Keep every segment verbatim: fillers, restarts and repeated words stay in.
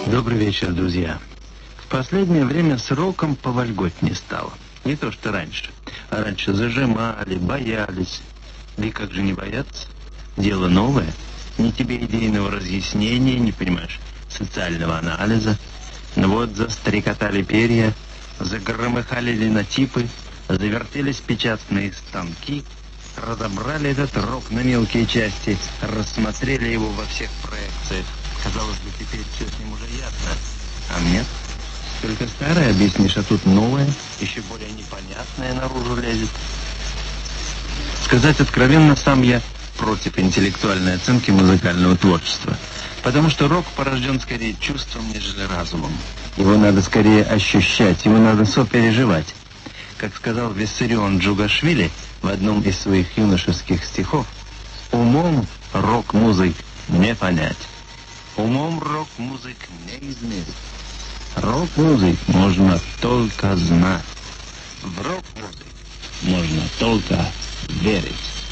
Добрый вечер, друзья. В последнее время с роком повольготь не стало. Не то, что раньше. А раньше зажимали, боялись. Да и как же не бояться? Дело новое. Ни тебе идейного разъяснения, не понимаешь, социального анализа. Ну вот застрекотали перья, загромыхали линотипы, завертелись печатные станки, разобрали этот рок на мелкие части, рассмотрели его во всех проекциях. Казалось бы, теперь все с ним уже ясно. А нет. Только старое объяснишь, а тут новое, еще более непонятное наружу лезет. Сказать откровенно, сам я против интеллектуальной оценки музыкального творчества. Потому что рок порожден скорее чувством, нежели разумом. Его надо скорее ощущать, его надо сопереживать. Как сказал Виссарион Джугашвили в одном из своих юношеских стихов, «Умом рок-музык не понять, умом рок-музык не измерить. Рок-музык можно только знать, в рок-музык можно только верить».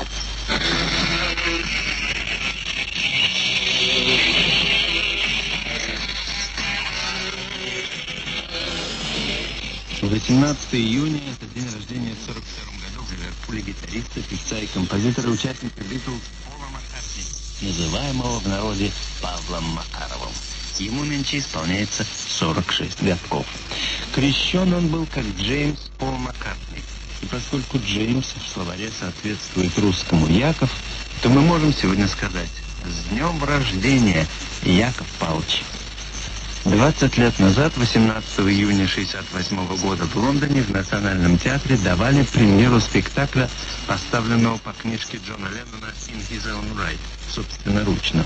восемнадцатого июня – это день рождения в сорок втором году в Ливерпуле гитариста, певца и композитора, участника Битлз Пола Маккартни, называемого в народе Павлом Макаровым. Ему нынче исполняется сорок шесть годков. Крещен он был как Джеймс Пол Маккартни. И поскольку Джеймс в словаре соответствует русскому Яков, то мы можем сегодня сказать: «С днем рождения, Яков Павлович!» двадцать лет назад, восемнадцатого июня шестьдесят восьмого года, в Лондоне в Национальном театре давали премьеру спектакля, поставленного по книжке Джона Леннона «In His Own Right», собственноручно.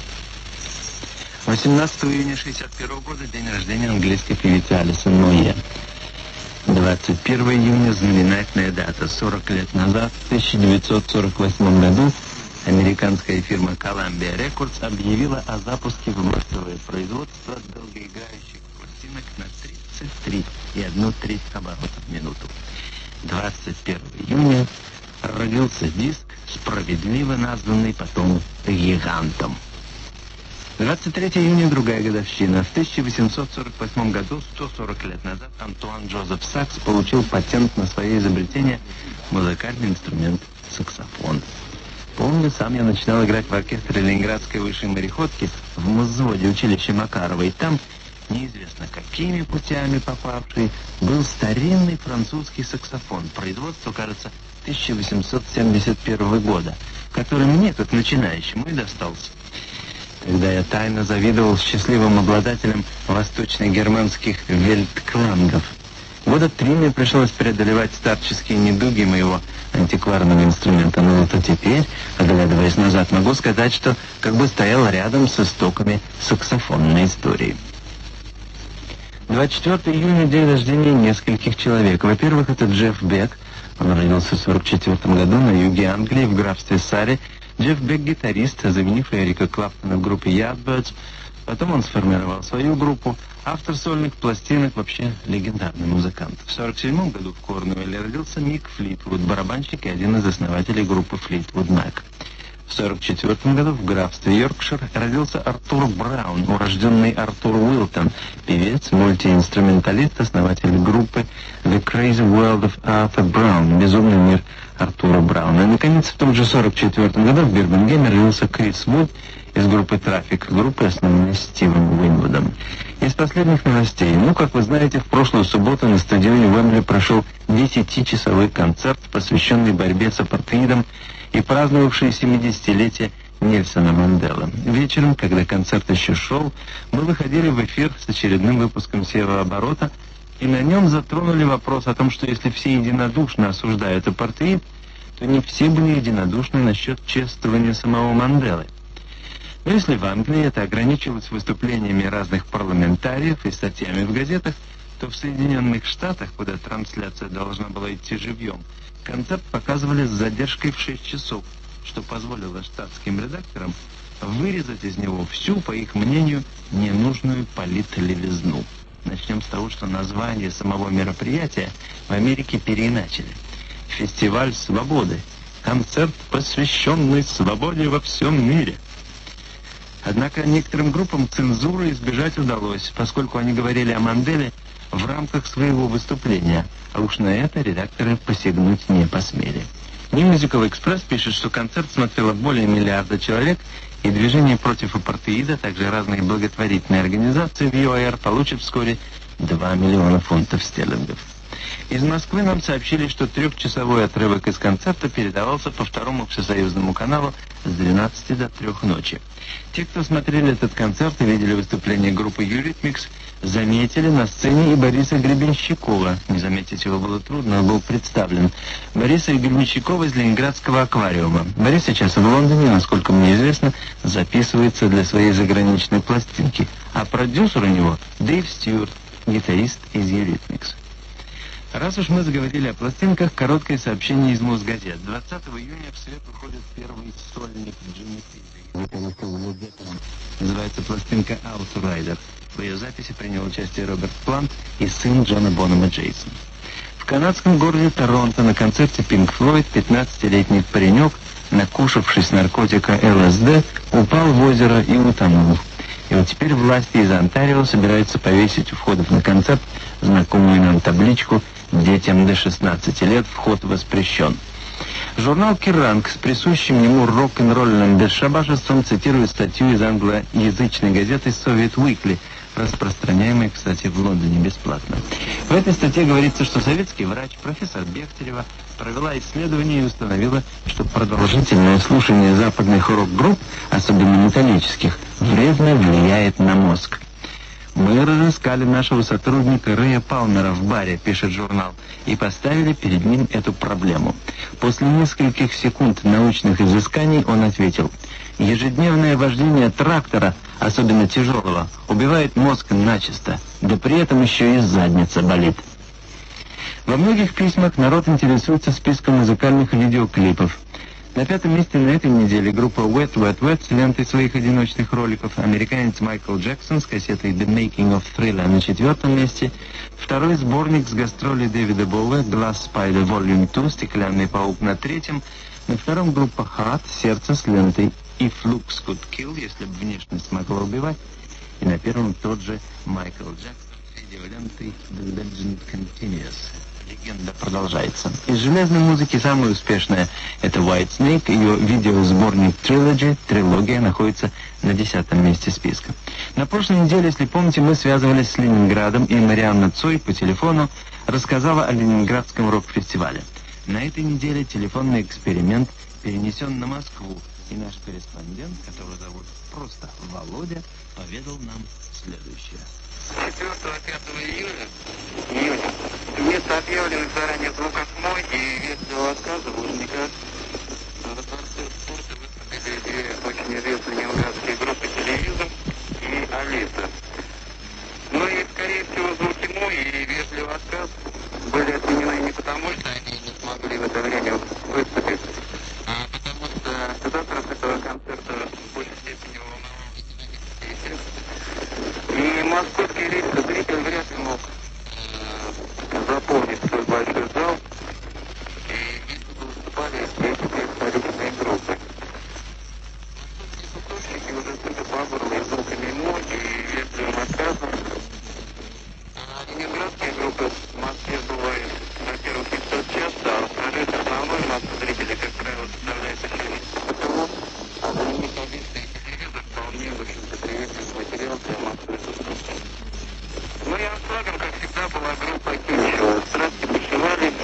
восемнадцатого июня шестьдесят первого года день рождения английской певицы Алисон Мойе. двадцать первого июня знаменательная дата. сорок лет назад, в тысяча девятьсот сорок восьмом году, американская фирма Columbia Records объявила о запуске в массовое производство долгоиграющих пластинок на тридцать три и одну треть оборотов в минуту. двадцать первого июня родился диск, справедливо названный потом «Гигантом». двадцать третьего июня другая годовщина. В тысяча восемьсот сорок восьмом году, сто сорок лет назад, Антуан Джозеф Сакс получил патент на свое изобретение — музыкальный инструмент саксофон. Помню, сам я начинал играть в оркестре Ленинградской высшей мореходки в музводе училища Макарова, и там, неизвестно какими путями попавший, был старинный французский саксофон, производство, кажется, тысяча восемьсот семьдесят первого года, который мне, как начинающему, и достался. Когда я тайно завидовал счастливым обладателям восточно-германских вельтклангов. Года три мне пришлось преодолевать старческие недуги моего антикварного инструмента. Но вот а теперь, оглядываясь назад, могу сказать, что как бы стоял рядом с истоками саксофонной истории. двадцать четвёртого июня день рождения нескольких человек. Во-первых, это Джефф Бек. Он родился в сорок четвёртом году на юге Англии, в графстве Сарри. Джефф Бек — гитарист, заменивший Эрика Клаптона в группе Yardbirds. Потом он сформировал свою группу. Автор сольных пластинок, вообще легендарный музыкант. В сорок седьмом году в Корнуэлле родился Мик Флитвуд, барабанщик и один из основателей группы Флитвуд Мак. В сорок четвёртом году в графстве Йоркшир родился Артур Браун, урожденный Артур Уилтон, певец, мультиинструменталист, основатель группы The Crazy World of Arthur Brown, безумный мир Артура Брауна. И, наконец, в том же сорок четвёртом году в Бирмингеме родился Крис Вуд из группы «Трафик», группы, основанной Стивом Уинвудом. Из последних новостей. Ну, как вы знаете, в прошлую субботу на стадионе Уэмбли прошел десятичасовой концерт, посвященный борьбе с апартеидом и праздновавший семидесятилетие Нельсона Манделы. Вечером, когда концерт еще шел, мы выходили в эфир с очередным выпуском «Севооборота», и на нем затронули вопрос о том, что если все единодушно осуждают апартеид, то не все были единодушны насчет чествования самого Манделы. Но если в Англии это ограничивалось выступлениями разных парламентариев и статьями в газетах, то в Соединенных Штатах, куда трансляция должна была идти живьем, концерт показывали с задержкой в шесть часов, что позволило штатским редакторам вырезать из него всю, по их мнению, ненужную политлевизну. Начнем с того, что название самого мероприятия в Америке переиначили. «Фестиваль свободы. Концерт, посвященный свободе во всем мире». Однако некоторым группам цензуры избежать удалось, поскольку они говорили о Манделе в рамках своего выступления, а уж на это редакторы посягнуть не посмели. New Musical Express пишет, что концерт смотрело более миллиарда человек, и движение против апартеида, также разные благотворительные организации в ЮАР получат вскоре два миллиона фунтов стерлингов. Из Москвы нам сообщили, что трехчасовой отрывок из концерта передавался по второму всесоюзному каналу с двенадцати до трёх ночи. Те, кто смотрели этот концерт и видели выступление группы Eurythmics, заметили на сцене и Бориса Гребенщикова. Не заметить его было трудно, он был представлен. Бориса Гребенщикова из Ленинградского аквариума. Борис сейчас в Лондоне, насколько мне известно, записывается для своей заграничной пластинки. А продюсер у него Дэйв Стюарт, гитарист из Eurythmics. Раз уж мы заговорили о пластинках, короткое сообщение из Мосгазет. двадцатого июня в свет выходит первый сольник Джимми Пейджа. Называется пластинка «Outrider». В ее записи принял участие Роберт Плант и сын Джона Бонома Джейсон. В канадском городе Торонто на концерте Pink Floyd пятнадцатилетний паренек, накушавшись наркотика ЛСД, упал в озеро и утонул. И вот теперь власти из Онтарио собираются повесить у входов на концерт знакомую нам табличку «Детям до шестнадцати лет вход воспрещен». Журнал «Керранг» с присущим ему рок-н-ролльным бесшабашеством цитирует статью из англоязычной газеты «Soviet Weekly», распространяемой, кстати, в Лондоне бесплатно. В этой статье говорится, что советский врач, профессор Бехтерева, провела исследование и установила, что продолжительное слушание западных рок-групп, особенно металлических, вредно влияет на мозг. «Мы разыскали нашего сотрудника Рэя Палмера в баре», — пишет журнал, и поставили перед ним эту проблему. После нескольких секунд научных изысканий он ответил: «Ежедневное вождение трактора, особенно тяжелого, убивает мозг начисто, да при этом еще и задница болит». Во многих письмах народ интересуется списком музыкальных видеоклипов. На пятом месте на этой неделе группа Wet Wet Wet с лентой своих одиночных роликов, американец Майкл Джексон с кассетой The Making of Thriller на четвертом месте, второй сборник с гастролей Дэвида Боуэ Glass Spider Volume два, Стеклянный паук на третьем, на втором группа Heart, Сердце с лентой If Looks Could Kill, если бы внешность могла убивать, и на первом тот же Майкл Джексон с видеолентой The Legend Continues. Легенда продолжается. Из железной музыки самая успешная — это White Snake. Ее видеосборник Trilogy, трилогия, находится на десятом месте списка. На прошлой неделе, если помните, мы связывались с Ленинградом, и Марианна Цой по телефону рассказала о Ленинградском рок-фестивале. На этой неделе телефонный эксперимент перенесен на Москву, и наш корреспондент, которого зовут просто Володя, поведал нам следующее. четвёртого-пятого июля, июня вместо объявленных заранее звукосмой и вежливого отказа в Лужниках на дворце спорта выступили две очень известные ленинградские группы «Телевизор» и «Алиса». Но и, скорее всего, звуки «Мой» и вежливый отказ были отменены не потому, что они не смогли в это время выступить, а потому что завтра с этого концерта в большей степени волновал экономический эффект. И московский зритель вряд ли мог э, заполнить свой большой зал, и вместе выступали эти две столичные группы. Московские тусовщики уже судя по горлу и звуками «Мо» и вежливым отказом, а ленинградские группы в Москве бывают, во-первых, не столь часто, а во-вторых, основной массу зрителей, как правило, составляет еще не ПТО, а для них обычный телевизор вполне, в общем-то, приветственный материал для массовой тусовки. Ну и аншлагом, как всегда, была группа «Кичева». Страсти бушевали,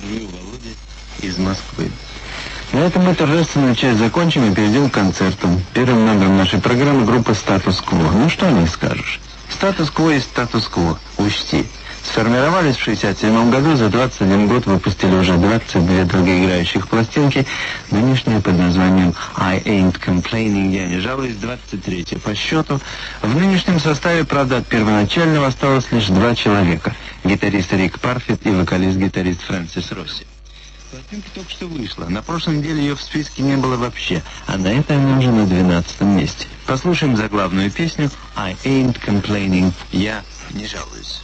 интервью Володи из Москвы. На этом мы торжественную часть закончим и перейдем к концерту. Первым номером нашей программы группа «Статус-кво». Ну что о них скажешь? Статус-кво есть статус-кво. Учти. Сформировались в шестьдесят седьмом году, за двадцать один год выпустили уже двадцать две долгоиграющих пластинки. Нынешняя под названием «I Ain't Complaining», я не жалуюсь, двадцать третья по счету. В нынешнем составе, правда, от первоначального осталось лишь два человека. Гитарист Рик Парфит и вокалист-гитарист Фрэнсис Росси. Пластинка только что вышла. На прошлой неделе ее в списке не было вообще, а на этой она уже на двенадцатом месте. Послушаем заглавную песню «I Ain't Complaining», я не жалуюсь.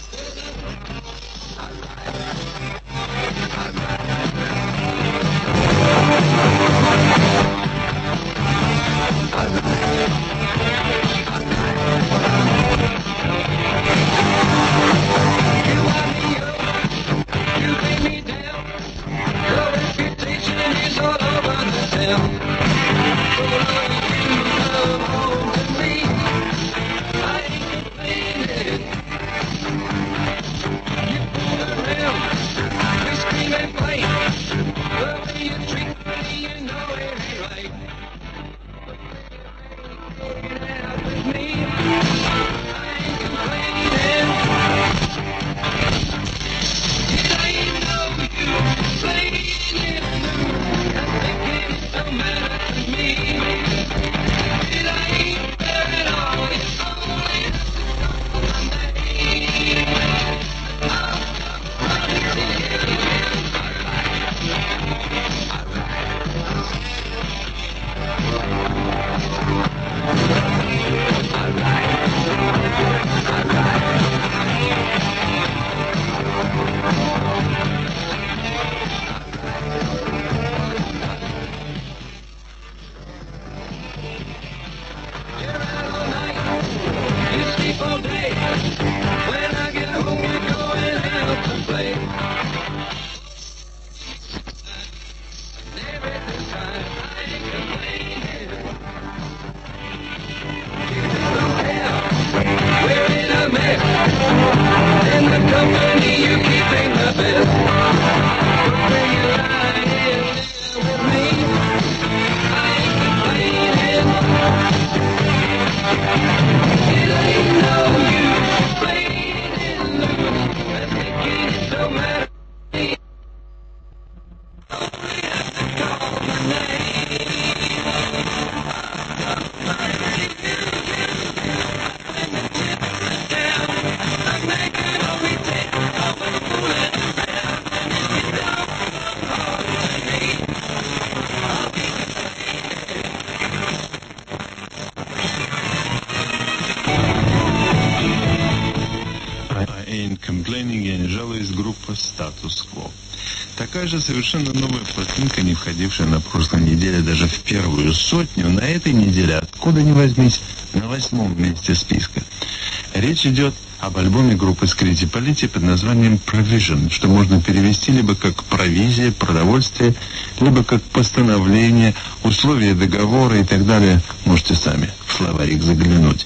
Я не жалуюсь, группа «Статус-кво». Такая же совершенно новая пластинка, не входившая на прошлой неделе даже в первую сотню, на этой неделе, откуда ни возьмись, на восьмом месте списка. Речь идет об альбоме группы Scritti Politti под названием «Provision», что можно перевести либо как «провизия», «продовольствие», либо как «постановление», «условия договора» и так далее. Можете сами в словарик заглянуть.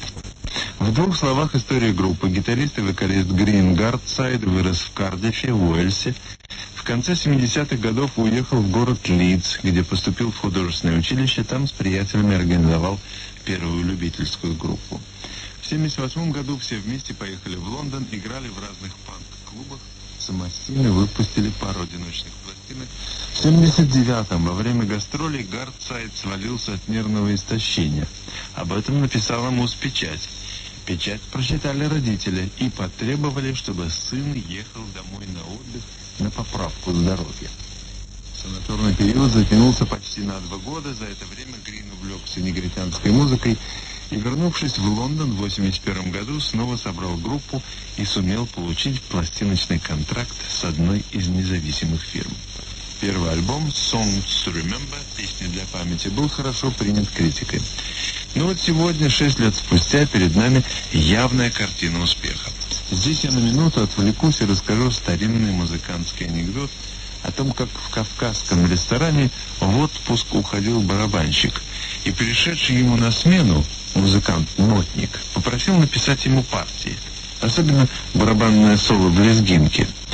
В двух словах история группы. Гитарист и вокалист Грин Гардсайд вырос в Кардифе, в Уэльсе. В конце семидесятых годов уехал в город Лидс, где поступил в художественное училище. Там с приятелями организовал первую любительскую группу. В семьдесят восьмом году все вместе поехали в Лондон, играли в разных панк-клубах, самостийно выпустили пару одиночных пластинок. В семьдесят девятом во время гастролей Гардсайд свалился от нервного истощения. Об этом написала Муз-печать. Печать прочитали родители и потребовали, чтобы сын ехал домой на отдых на поправку здоровья. Санаторный период затянулся почти на два года. За это время Грин увлекся негритянской музыкой и, вернувшись в Лондон в восемьдесят первом году, снова собрал группу и сумел получить пластиночный контракт с одной из независимых фирм. Первый альбом «Songs to Remember», «Песни для памяти», был хорошо принят критикой. Но вот сегодня, шесть лет спустя, перед нами явная картина успеха. Здесь я на минуту отвлекусь и расскажу старинный музыкантский анекдот о том, как в кавказском ресторане в отпуск уходил барабанщик, и пришедший ему на смену музыкант-нотник попросил написать ему партии, особенно барабанное соло в лезгинке.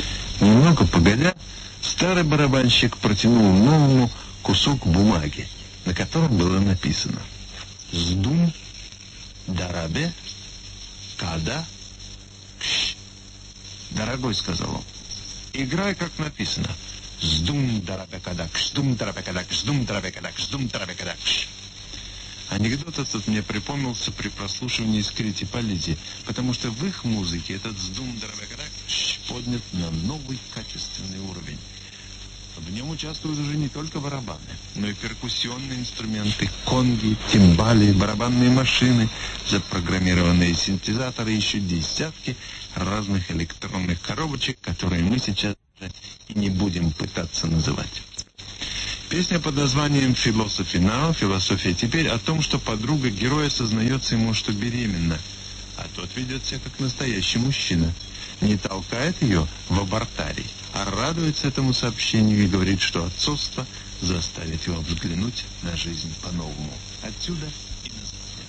Немного погодя, старый барабанщик протянул новому кусок бумаги, на котором было написано: «Сдум, дарабе, када, кш». «Дорогой», — сказал он, — «играй, как написано. Сдум, дарабе, када, кш, сдум, дарабе, када, кш, сдум, дарабе, када, кш, сдум, дарабе, када, кш». Анекдот этот мне припомнился при прослушивании «Скрити Полити», потому что в их музыке этот «Сдум, дарабе, када, кш» поднят на новый качественный уровень. В нем участвуют уже не только барабаны, но и перкуссионные инструменты, конги, тимбали, барабанные машины, запрограммированные синтезаторы и еще десятки разных электронных коробочек, которые мы сейчас и не будем пытаться называть. Песня под названием «Philosophy Now», «Философия теперь», о том, что подруга героя сознается ему, что беременна, а тот ведет себя как настоящий мужчина. Не толкает ее в абортарий, а радуется этому сообщению и говорит, что отцовство заставит его взглянуть на жизнь по-новому. Отсюда и название.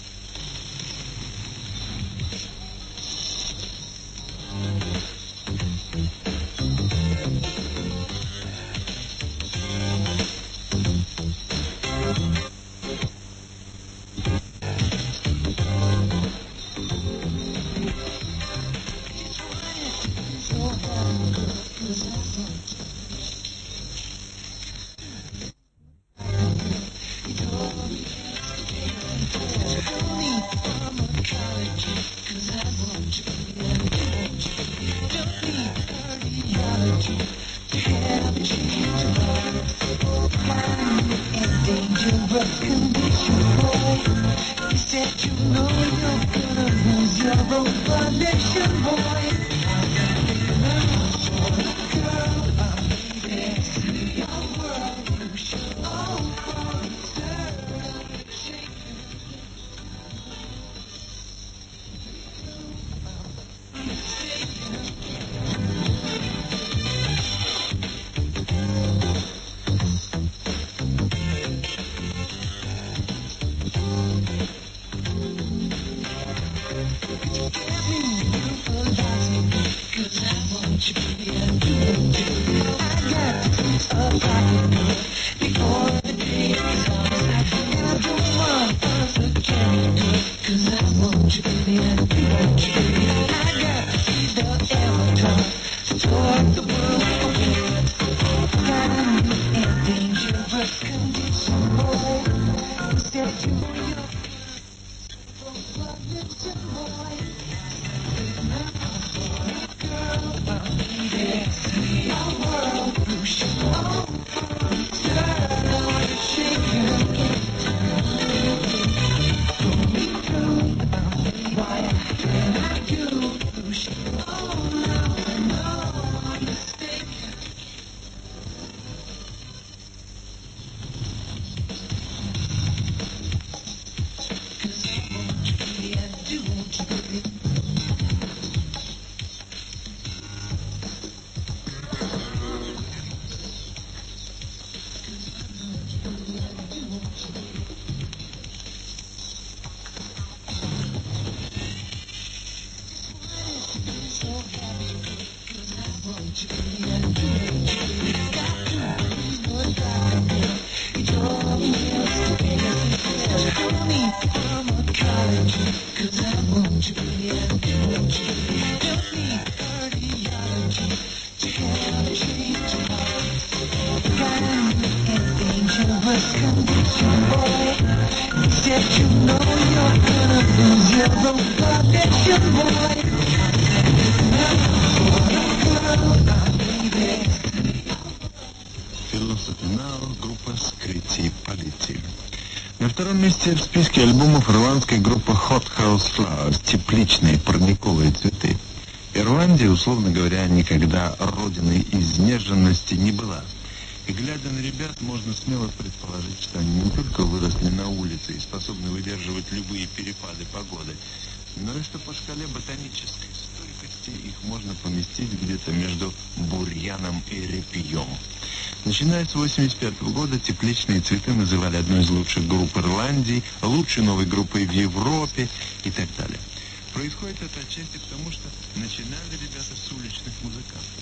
Philosophy Now, группа Скрити Полити. На втором месте в списке альбомов ирландская группа Hot House Flowers, тепличные парниковые цветы. Ирландия, условно говоря, никогда родиной изнеженности не была. И глядя на ребят, можно смело предположить, что они не только выросли на улице и способны выдерживать любые перепады погоды, но и что по шкале ботанической стойкости их можно поместить где-то между бурьяном и репьем. Начиная с восемьдесят пятого года тепличные цветы называли одной из лучших групп Ирландии, лучшей новой группой в Европе и так далее. Происходит это отчасти потому, что начинали ребята с уличных музыкантов.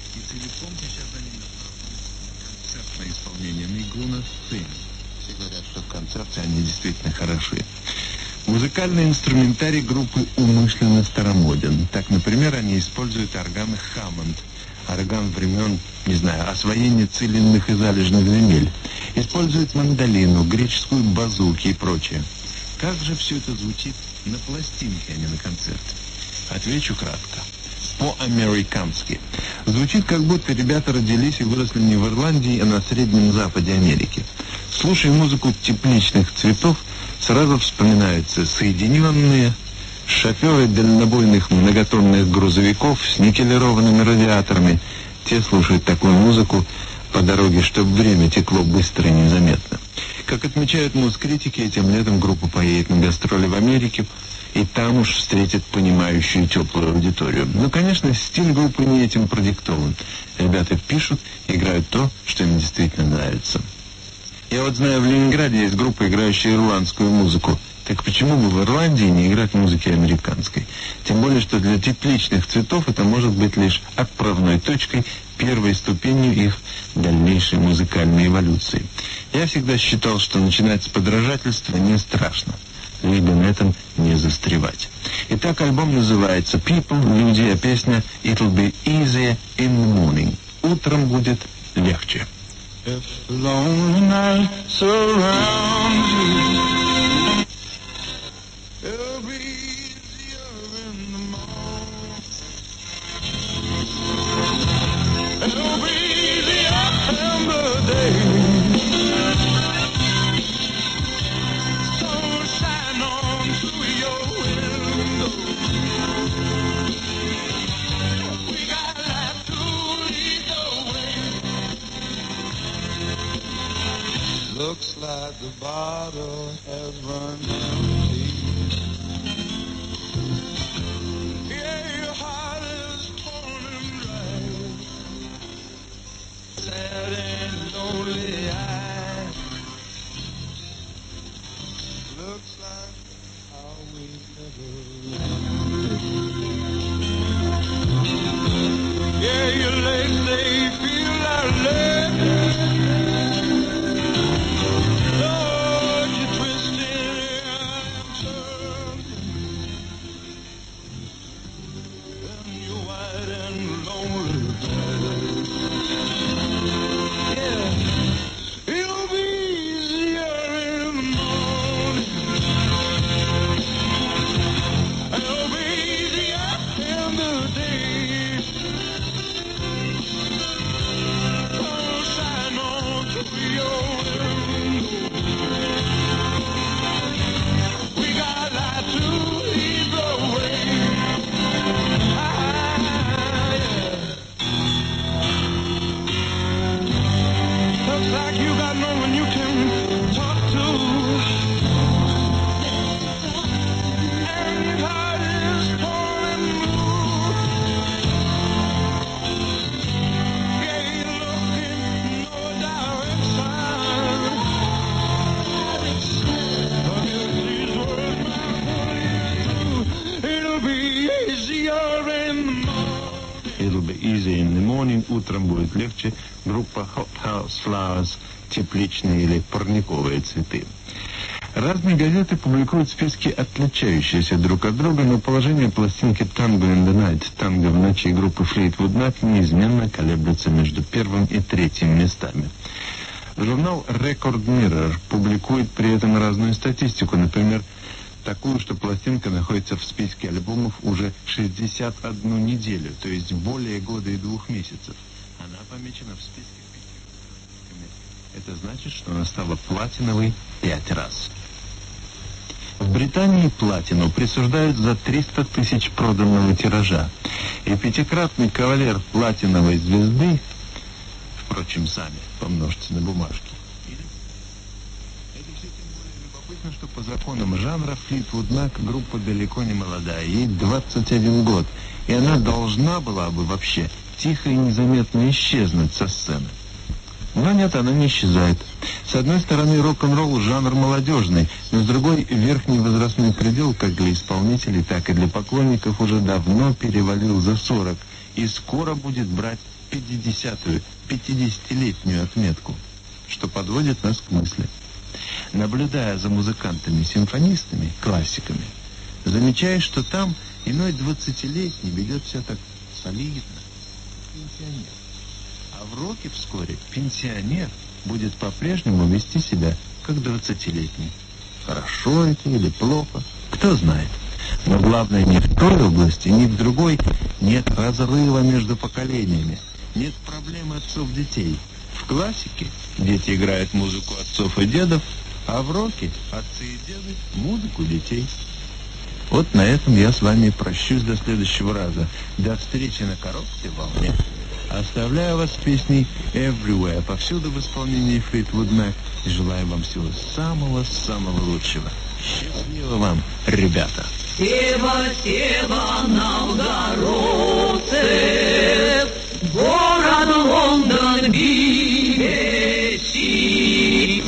И целиком сейчас они направлены концертное исполнение на игру на сцене. Все говорят, что в концерте они действительно хороши. Музыкальный инструментарий группы умышленно старомоден. Так, например, они используют органы Hammond, орган времен, не знаю, освоения целинных и залежных земель. Используют мандолину, греческую базуки и прочее. Как же все это звучит на пластинке, а не на концерте? Отвечу кратко. По-американски. Звучит, как будто ребята родились и выросли не в Ирландии, а на Среднем Западе Америки. Слушая музыку тепличных цветов, сразу вспоминаются соединенные шоферы дальнобойных многотонных грузовиков с никелированными радиаторами. Те слушают такую музыку по дороге, чтобы время текло быстро и незаметно. Как отмечают музкритики, этим летом группа поедет на гастроли в Америке, и там уж встретит понимающую теплую аудиторию. Но, конечно, стиль группы не этим продиктован. Ребята пишут, играют то, что им действительно нравится. Я вот знаю, в Ленинграде есть группа, играющая ирландскую музыку. Так почему бы в Ирландии не играть музыки американской? Тем более, что для тепличных цветов это может быть лишь отправной точкой, первой ступенью их дальнейшей музыкальной эволюции. Я всегда считал, что начинать с подражательства не страшно, лишь бы на этом не застревать. Итак, альбом называется «People», «Люди», а песня «It'll be easier in the morning». Утром будет легче. If the lonely night surrounds you, it'll be easier in the morning. It'll be easier in the day. Sunshine on through your window. We got life to lead the way. Looks like the bottle has run empty. Yeah, your heart is torn and dry. Sad and lonely eyes. Looks like how we never landed. Yeah, your legs, they feel like lead. Lord, you're twisting and turning. Then you're white and lonely. Yeah, it'll be easier in the morning. It'll be easier in the day. Sunshine on through your window. We got light to lead the way. Ah, yeah. Looks like you got no one you can talk to. And your heart is torn blue. Yeah, you look in no direction. But if these words might hold you, it'll be easier in the morning. It'll be easy in the morning. Утром будет легче. Группа Hot House Flowers, тепличные или парниковые цветы. Разные газеты публикуют списки, отличающиеся друг от друга, но положение пластинки «Tango in the Night», «Танго в ночи» группы Fleetwood Mac неизменно колеблется между первым и третьим местами. Журнал Record Mirror публикует при этом разную статистику, например, такую, что пластинка находится в списке альбомов уже шестьдесят одну неделю, то есть более года и двух месяцев. Она помечена в списке пятью. Это значит, что она стала платиновой пять раз. В Британии платину присуждают за триста тысяч проданного тиража. И пятикратный кавалер платиновой звезды, впрочем, сами помножьте на бумажке. Это все тем более любопытно, что по законам жанра Fleetwood Mac группа далеко не молодая. Ей двадцать один год. И она должна была бы вообще тихо и незаметно исчезнуть со сцены. Но нет, она не исчезает. С одной стороны, рок-н-ролл жанр молодежный, но с другой, верхний возрастной предел, как для исполнителей, так и для поклонников, уже давно перевалил за сорок, и скоро будет брать пятидесятую, пятидесятилетнюю отметку, что подводит нас к мысли. Наблюдая за музыкантами-симфонистами, классиками, замечаешь, что там иной двадцатилетний ведет себя так солидно, пенсионер. А в роке вскоре пенсионер будет по-прежнему вести себя как двадцатилетний. Хорошо это или плохо, кто знает. Но главное, ни в той области, ни в другой нет разрыва между поколениями, нет проблемы отцов-детей. В классике дети играют музыку отцов и дедов, а в роке отцы и деды музыку детей. Вот на этом я с вами прощусь до следующего раза. До встречи на короткой волне. Оставляю вас с песней Everywhere, повсюду в исполнении Fleetwood Mac. И желаю вам всего самого-самого лучшего. Счастливо вам, ребята! Сева, Сева, новгородцы, город Лондон, би би си.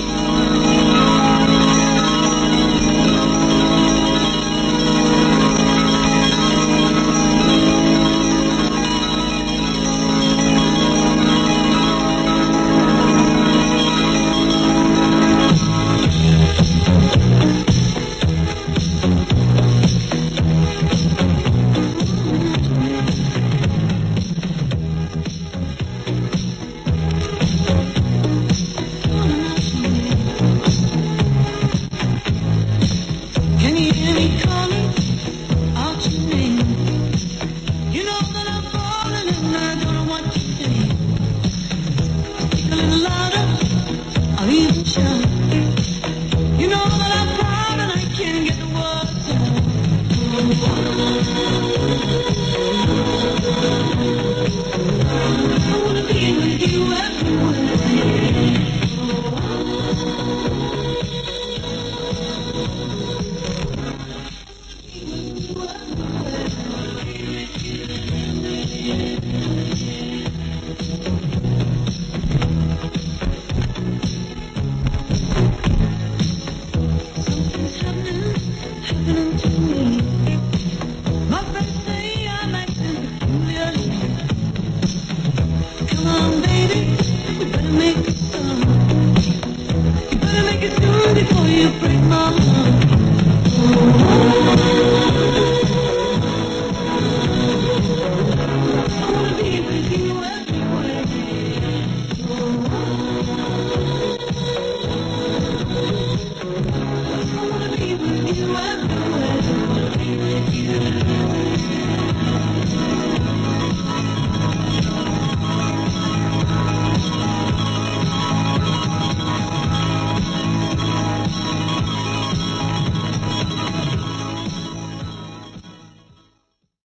Yeah.